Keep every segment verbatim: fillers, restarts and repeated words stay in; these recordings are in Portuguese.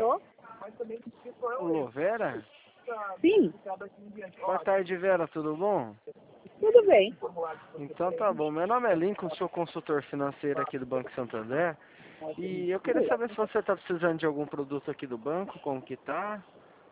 Tô? Ô, Vera? Sim, Boa tarde, Vera, tudo bom? tudo bem. Então tá bom. Meu nome é Lincoln, sou consultor financeiro aqui do Banco Santander. E eu queria saber se você está precisando de algum produto aqui do banco, como que tá?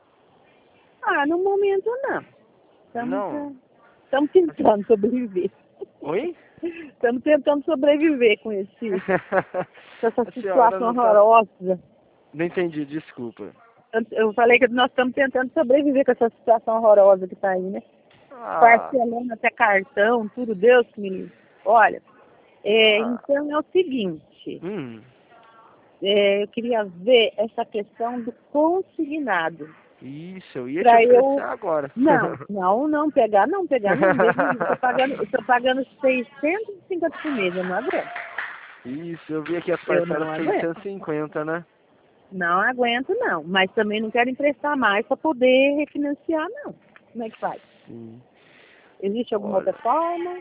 Ah, no momento não. Estamos, Não? estamos tentando sobreviver. Oi? Estamos tentando sobreviver com esse, com essa A senhora situação não tá... horrorosa. Não entendi, desculpa. Eu eu falei que nós estamos tentando sobreviver com essa situação horrorosa que está aí, né? Ah, Parcelando até cartão, tudo, Deus que me livre. Olha, é, ah, então é o seguinte, hum, é, eu queria ver essa questão do consignado. isso, eu ia te Para oferecer eu. agora. Não, não, não pegar, não pegar, não. Deus me livre, eu tô pagando, eu tô pagando seiscentos e cinquenta por mês, eu não aguento. Isso, eu vi aqui as Eu parcelas não aguento. seiscentos e cinquenta, né? Não aguento, não. Mas também não quero emprestar mais para poder refinanciar, não. Como é que faz? Sim. Existe alguma outra Olha, forma?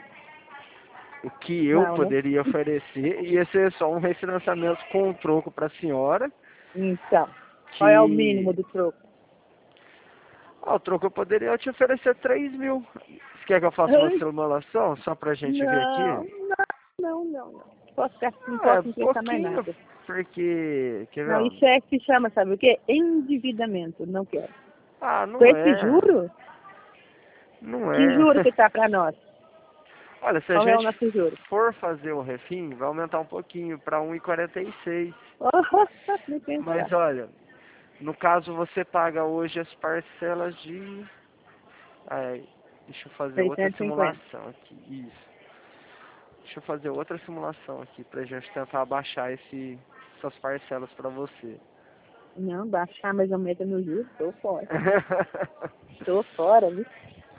o que eu Não, né? poderia oferecer ia ser só um refinanciamento com um troco para a senhora, Então, qual é o mínimo que do troco? ah, o troco eu poderia te oferecer três mil. Você quer que eu faça uma Ai, simulação só pra gente ver não, aqui? não, não, não, não. Posso, ficar- não Ah, é posso emprestar mais pouquinho, nada. porque, quer ver? Não, Ó? isso é que chama, sabe o quê? Endividamento. Não quero. Ah, Com não esse é, juro, não que é. juro que tá para nós? Olha, se a Qual é o gente nosso juro? for fazer o refim, vai aumentar um pouquinho para um e quarenta e seis. Oh, nem Mas pensar. olha, no caso você paga hoje as parcelas de... Ai, deixa eu fazer outra seiscentos e cinquenta. simulação aqui. Isso. Deixa eu fazer outra simulação aqui pra gente tentar abaixar esse, essas parcelas pra você. Não, baixar mais ou menos no juro, tô fora. Tô fora, viu?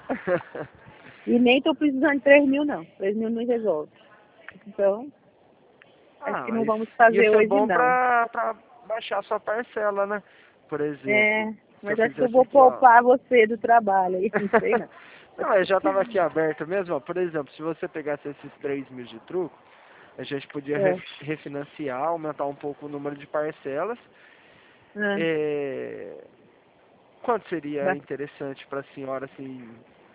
E nem tô precisando de três mil, não. três mil não resolve. Então, acho Ah, que não mas vamos fazer isso é hoje, bom não. pra, pra baixar a sua parcela, né? Por exemplo, É, se eu mas acho que eu fizesse vou aqui, ó. poupar você do trabalho aí, não sei não. Não, eu já tava aqui aberto mesmo, ó. Por exemplo, se você pegasse esses três mil de truco, a gente podia É, re- refinanciar, aumentar um pouco o número de parcelas. é, É... Quanto seria ba- interessante para a senhora, assim,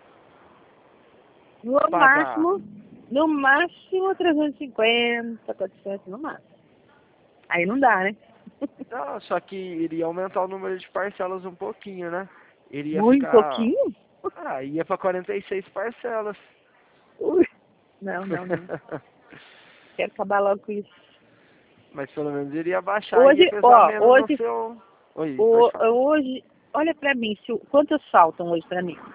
no pagar? máximo, no máximo trezentos e cinquenta, quatrocentos, no máximo. Aí não dá, né? Não, só que iria aumentar o número de parcelas um pouquinho, né? Iria Muito ficar... pouquinho? Ah, ia para quarenta e seis parcelas. Ui, não, não, não. Quero acabar logo com isso. Mas pelo menos iria baixar e ia Hoje, pesar ó, menos no hoje, seu... Oi, pode o, falar. hoje, olha pra mim, se, o- quantos faltam hoje pra mim?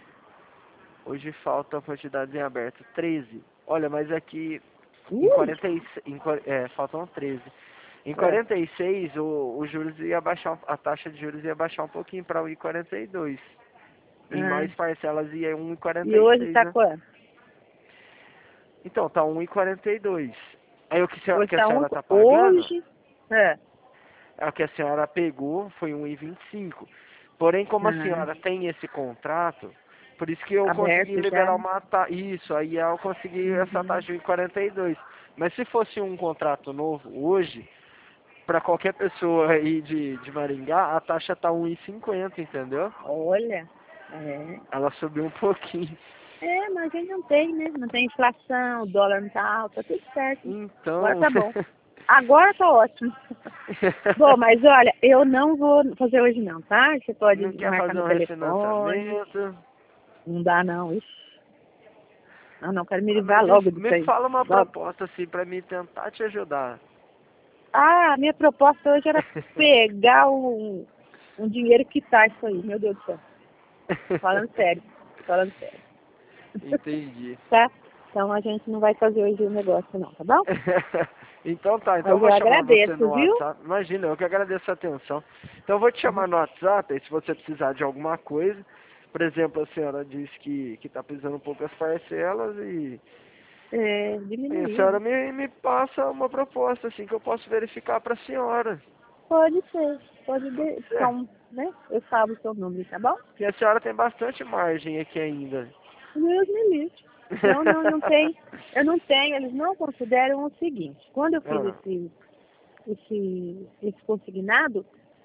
Hoje falta a quantidade em aberto, treze. Olha, mas aqui em Ui, quarenta e seis, em, qua- é, faltam treze. Em é, quarenta e seis, o, o juros ia baixar, um- a taxa de juros ia baixar um pouquinho para um e quarenta e dois. Em ah, mais parcelas ia um e quarenta e e hoje seis, tá né? quanto? Então, tá um e quarenta e dois. Aí o que, se- Hoje que a tá um, senhora tá pagando, hoje, é, é o que a senhora pegou, foi um e vinte e cinco. Porém, como a ah, senhora tem esse contrato, por isso que eu consegui aberto já, liberar uma taxa. Isso, aí eu consegui essa uhum. taxa de um e quarenta e dois. Mas se fosse um contrato novo hoje, para qualquer pessoa aí de, de Maringá, a taxa tá um e cinquenta, entendeu? Olha, é, Ela subiu um pouquinho. é, mas a gente não tem, né? Não tem inflação, o dólar não tá alto, tá tudo certo. Agora Então, tá bom. Agora tá ótimo. Bom, mas olha, eu não vou fazer hoje não, tá? Você pode não quer marcar fazer no um telefone. refinanciamento? Não dá não, ixi. Não, não, quero me Ah, mas livrar me, logo disso me aí. fala uma Logo. proposta assim para mim tentar te ajudar. Ah, a minha proposta hoje era pegar um, um dinheiro que tá isso aí, meu Deus do céu. Falando sério, falando sério. Entendi. Tá? Então a gente não vai fazer hoje o negócio não, tá bom? Então tá, então eu Mas vou eu chamar você agradeço, no viu? WhatsApp. Imagina, eu que agradeço a atenção. Então eu vou te chamar no WhatsApp, aí se você precisar de alguma coisa. Por exemplo, a senhora disse que, que tá precisando um pouco as parcelas e, É, e a diminuir, senhora né? me, me passa uma proposta assim que eu posso verificar para a senhora. Pode ser, pode Pode de- ficar ser. um, né? Eu salvo o seu número, tá bom? Porque a senhora tem bastante margem aqui ainda. Deus me livre. Não, não, não tem. Eu não tenho, eles não consideram o seguinte, quando eu fiz Ah, esse, esse, esse consignado,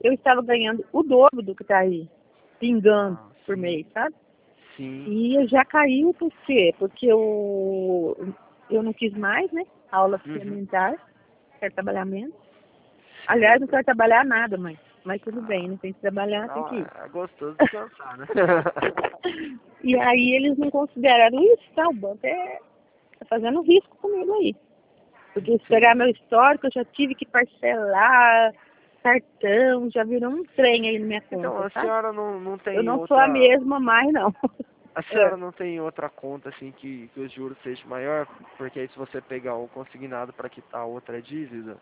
eu estava ganhando o dobro do que está aí, pingando Ah, por sim. mês, sabe? Sim. E eu já caiu por quê? Porque eu, eu não quis mais, né? Aula Uhum. suplementar, quero trabalhar menos. Aliás, não quero trabalhar nada, mãe. Mas tudo bem, né? Tem que trabalhar, tem Não, que ir. é gostoso descansar, né? E aí eles não consideraram isso, tá? O banco é, tá fazendo risco comigo aí. Porque se pegar meu histórico, eu já tive que parcelar cartão, já virou um trem aí na minha Então, conta, a sabe? senhora não, não tem Eu não sou a outra... mesma mais, não. A senhora não tem outra conta, assim, que, que os juros sejam maior? Porque aí se você pegar o consignado para quitar outra dívida,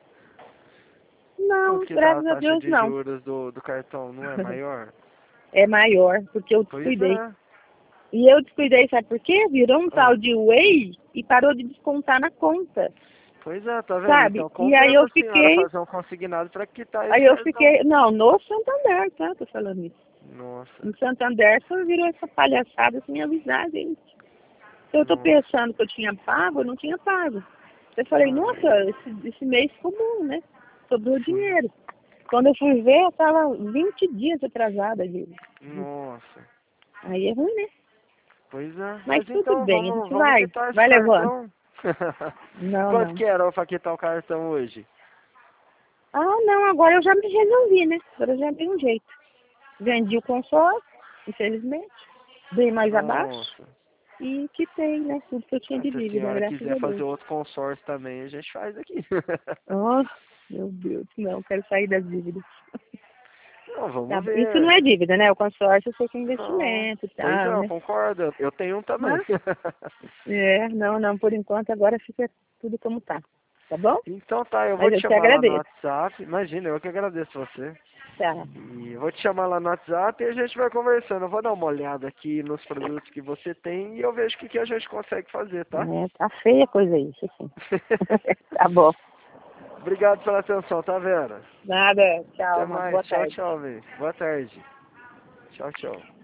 Não, quanto que tá a graças a taxa Deus de não. juros do, do cartão? Não é maior? É maior, porque eu Pois descuidei. é. E eu descuidei, sabe por quê? Virou um tal Ah, de Way e parou de descontar na conta, pois é, tá vendo? sabe? Então E aí compensa eu a senhora fiquei, fazer um consignado para quitar esse aí eu cartão. fiquei, não, no Santander, tá? Tô falando isso. Nossa, No Santander só virou essa palhaçada sem avisar, gente. Eu tô nossa. pensando que eu tinha pago, eu não tinha pago. Eu falei, Ah, nossa, esse, esse mês ficou bom, né? Sobrou sim. dinheiro. Quando eu fui ver, eu tava vinte dias atrasada, gente. Nossa. Aí é ruim, né? Pois é. Mas Mas tudo então, bem, a vamos, gente vamos vai, quitar esse vai levando. cartão? Não, Quanto não. que era pra quitar o cartão hoje? Ah, não, agora eu já me resolvi, né? Agora eu já tenho um jeito. Vendi o consórcio, infelizmente. Dei mais abaixo Nossa. e quitei, né? Tudo que eu tinha Ah, de se a dívida, senhora graças a quiser fazer Deus. outro consórcio também, a gente faz aqui. Oh, meu Deus, não, quero sair das dívidas. Não, Tá, vamos isso não ver. é dívida, né? O consórcio eu sei que é Não. investimento e Pois tal, é, eu né? concordo. Eu eu tenho um também. Mas, é, não, não, por enquanto agora fica tudo como tá. Tá bom? Então tá, eu vou Mas te eu te chamar lá no agradeço. WhatsApp. Imagina, eu que agradeço você. Tá. E eu vou te chamar lá no WhatsApp e a gente vai conversando. Eu vou dar uma olhada aqui nos produtos que você tem e eu vejo o que, que a gente consegue fazer, tá? É, tá feia a coisa aí, isso sim. Tá bom. Obrigado pela atenção, tá, Vera? Nada, tchau, Até uma mais. boa Tchau, tarde. tchau, velho. Boa tarde. Tchau, tchau.